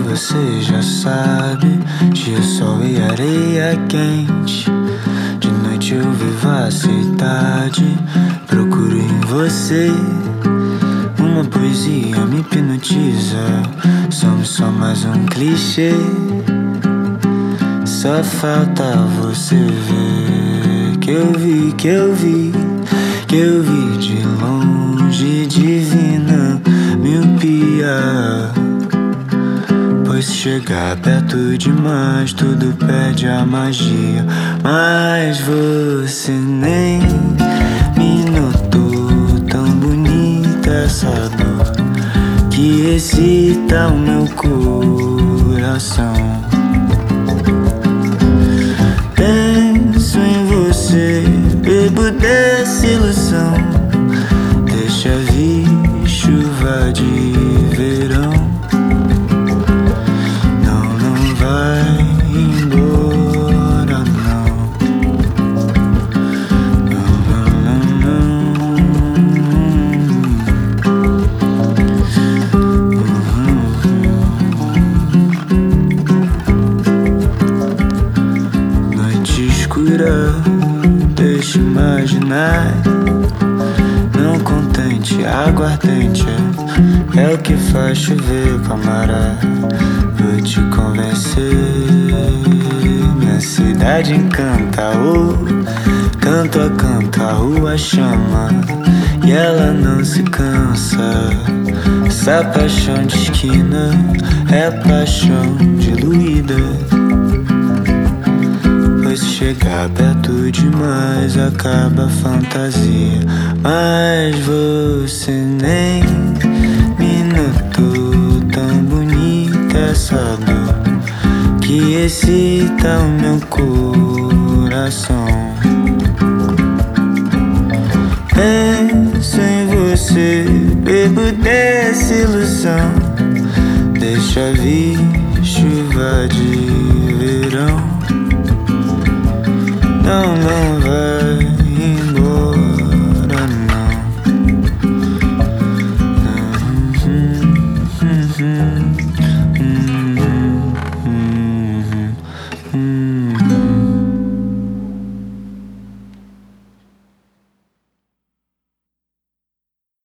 você já sabe. Dia, sol e areia quente. De noite eu vivo a cidade. Procuro em você uma poesia, me hipnotiza. Somos só mais um clichê. Só falta você ver que eu vi, que eu vi, que eu vi de longe, divina miopia. Pois se chegar perto demais, tudo perde a magia. Mas você nem me notou, tão bonita essa dor que excita o meu coração. Penso em você, bebo dessa ilusão. Deixa vir chuva de verão. Não, não vai embora, não. Não, não, não. Noite escura, deixa imaginar. Não contente, aguardente é o que faz chover, camarada. Vou te convencer. Minha cidade encanta, canto a canto, a rua chama e ela não se cansa. Essa paixão de esquina é paixão diluída. Pois se chegar perto demais acaba a fantasia. Mas você nem me notou, tão bonita essa dor que excita o meu coração. Penso em você, bebo dessa ilusão. Deixa vir chuva de verão. Não, não vai embora, não.